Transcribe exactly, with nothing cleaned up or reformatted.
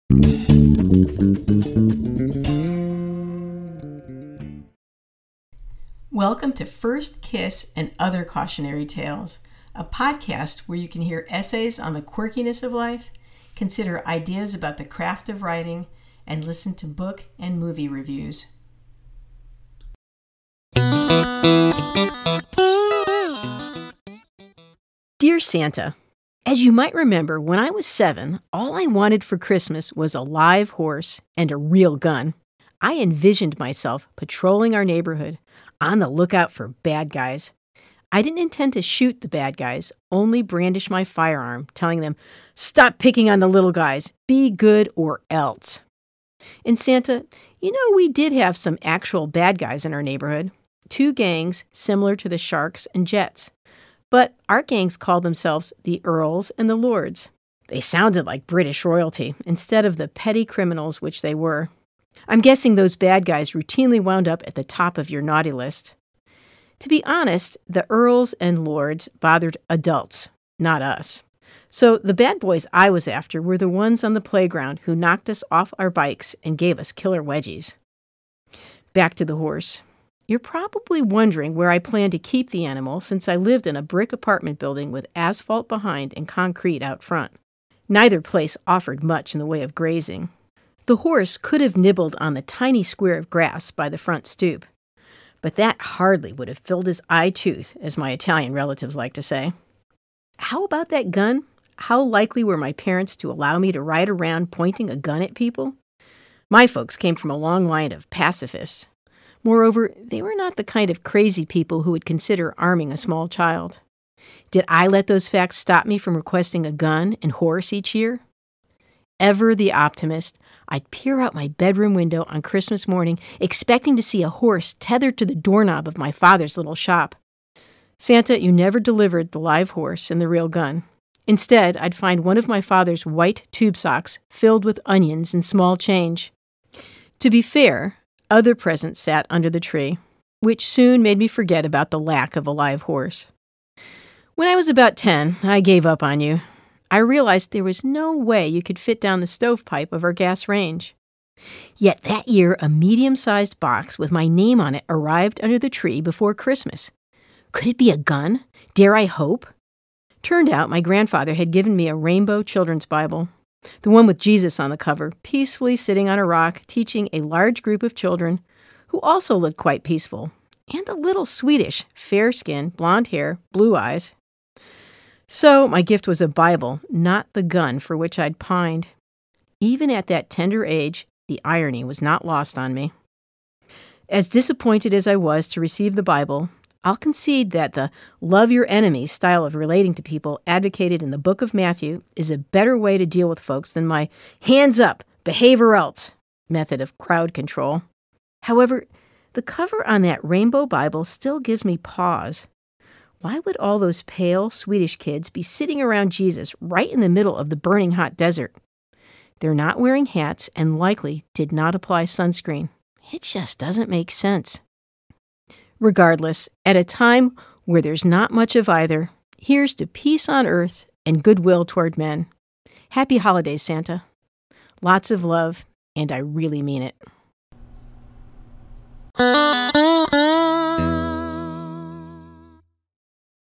Welcome to First Kiss and Other Cautionary Tales, a podcast where you can hear essays on the quirkiness of life, consider ideas about the craft of writing, and listen to book and movie reviews. Dear Santa, as you might remember, when I was seven, all I wanted for Christmas was a live horse and a real gun. I envisioned myself patrolling our neighborhood, on the lookout for bad guys. I didn't intend to shoot the bad guys, only brandish my firearm, telling them, "Stop picking on the little guys, be good or else." And Santa, you know, we did have some actual bad guys in our neighborhood, two gangs similar to the Sharks and Jets. But our gangs called themselves the Earls and the Lords. They sounded like British royalty instead of the petty criminals which they were. I'm guessing those bad guys routinely wound up at the top of your naughty list. To be honest, the Earls and Lords bothered adults, not us. So the bad boys I was after were the ones on the playground who knocked us off our bikes and gave us killer wedgies. Back to the horse. You're probably wondering where I plan to keep the animal since I lived in a brick apartment building with asphalt behind and concrete out front. Neither place offered much in the way of grazing. The horse could have nibbled on the tiny square of grass by the front stoop, but that hardly would have filled his eye tooth, as my Italian relatives like to say. How about that gun? How likely were my parents to allow me to ride around pointing a gun at people? My folks came from a long line of pacifists. Moreover, they were not the kind of crazy people who would consider arming a small child. Did I let those facts stop me from requesting a gun and horse each year? Ever the optimist, I'd peer out my bedroom window on Christmas morning, expecting to see a horse tethered to the doorknob of my father's little shop. Santa, you never delivered the live horse and the real gun. Instead, I'd find one of my father's white tube socks filled with onions and small change. To be fair, other presents sat under the tree, which soon made me forget about the lack of a live horse. When I was about ten, I gave up on you. I realized there was no way you could fit down the stovepipe of our gas range. Yet that year, a medium-sized box with my name on it arrived under the tree before Christmas. Could it be a gun? Dare I hope? Turned out my grandfather had given me a rainbow children's Bible, the one with Jesus on the cover, peacefully sitting on a rock, teaching a large group of children who also looked quite peaceful, and a little Swedish, fair skin, blonde hair, blue eyes. So my gift was a Bible, not the gun for which I'd pined. Even at that tender age, the irony was not lost on me. As disappointed as I was to receive the Bible, I'll concede that the love your enemies style of relating to people advocated in the book of Matthew is a better way to deal with folks than my hands up, behave or else method of crowd control. However, the cover on that rainbow Bible still gives me pause. Why would all those pale Swedish kids be sitting around Jesus right in the middle of the burning hot desert? They're not wearing hats and likely did not apply sunscreen. It just doesn't make sense. Regardless, at a time where there's not much of either, here's to peace on earth and goodwill toward men. Happy holidays, Santa. Lots of love, and I really mean it.